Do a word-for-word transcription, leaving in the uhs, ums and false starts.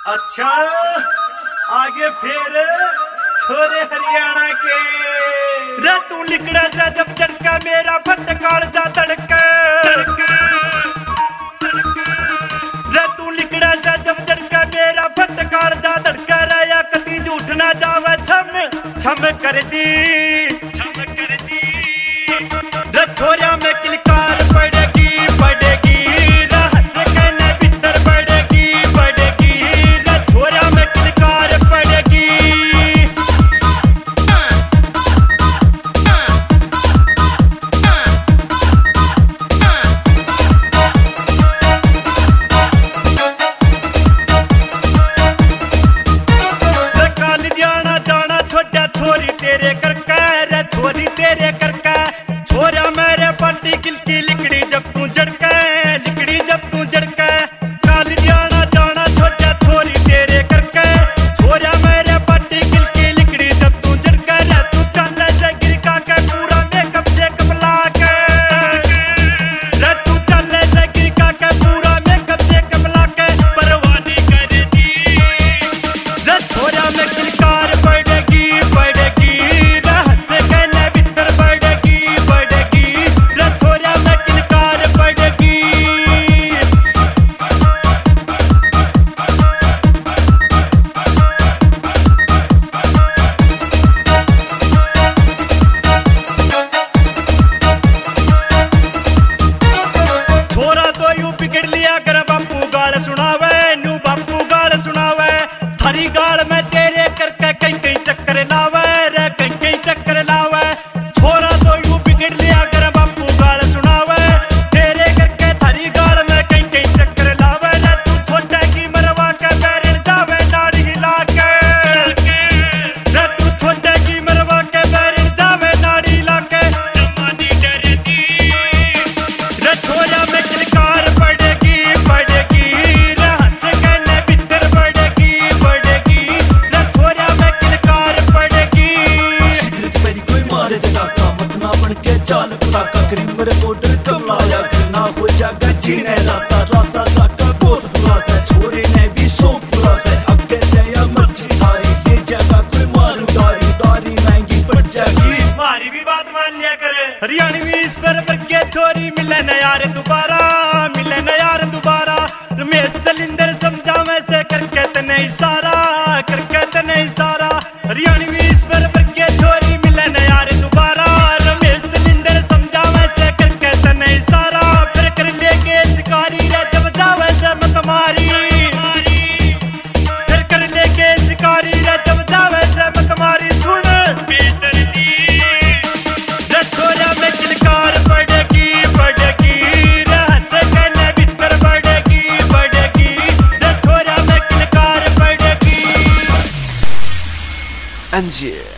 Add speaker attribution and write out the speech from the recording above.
Speaker 1: अच्छा आगे फिर छोरे हरियाणा के
Speaker 2: रे तू लिकड़ा सा जब चढ़का मेरा फटकार जा तड़का रे तू लिकड़ा सा जब चढ़का मेरा फटकार जा तड़का रया कती झूठ ना जावे छम छम कर दी छम कर दी रे छोरिया में किलकार पड़ेगी पड़ेगी तेरे करका रे छोरी तेरे करका छोरा मेरे पट्टी किलकी लिकड़ी जब तू जड़का लिकड़ी जब तू जड़का काल जाना जाना छोटा छोरी तेरे करका छोरा मेरे पट्टी किलकी लिकड़ी जब तू जड़का रे तू चल से गिरका के पूरा मेकअप से कपला के रे तू चल से गिरका के पूरा मेकअप से कपला के परवानी कर दी रे छोरा में किलकार पड़ेगी पड़ेगी थारी गाल में तेरे करके कहीं कहीं चक्कर लावे रे कहीं कहीं चक्कर लावे छोरा तो यूं बिगड़ लिया कर बापू गाल सुनावे तेरे करके थारी गाल में कहीं कहीं चक्कर लावे रे तू छोटा की मरवा के बैरन जावे दाढ़ी हिला के रे तू छोटा की मरवा के बैरन जावे दाढ़ी हिला के जमानी डरती रे छोरा में किलकार पड़ेगी पड़ेगी रे हंस के ने भीतर पड़ेगी
Speaker 1: चाल पटाखा करीब मेरे बॉर्डर कमलाया ना हो जाएगा जीने रासा रासा साका बहुत खुलासा छोरे ने भी सो खुलासा अगे से या मर्जी थारी ये जगह कोई मारू दारी दारी महंगी पड़ जाएगी
Speaker 2: हमारी भी बात मान लिया करे हरियाणी में इस पर बग्गे छोरी मिले न यार दोबारा मिले न यार दोबारा रमेश सलिंदर समझावे से करके तने इशारा करके तने इशारा हरियाणी में इस पर बग्गे छोरी मिले न यार दोबारा मारी फिर कर लेके शिकारी रे जब जावे से मत मारी सुन बेदर्दी रे छोरा में किलकार पड़ेगी पड़ेगी रे हंस के ने भीतर पड़ेगी पड़ेगी रे छोरा में किलकार पड़ेगी
Speaker 1: एनजे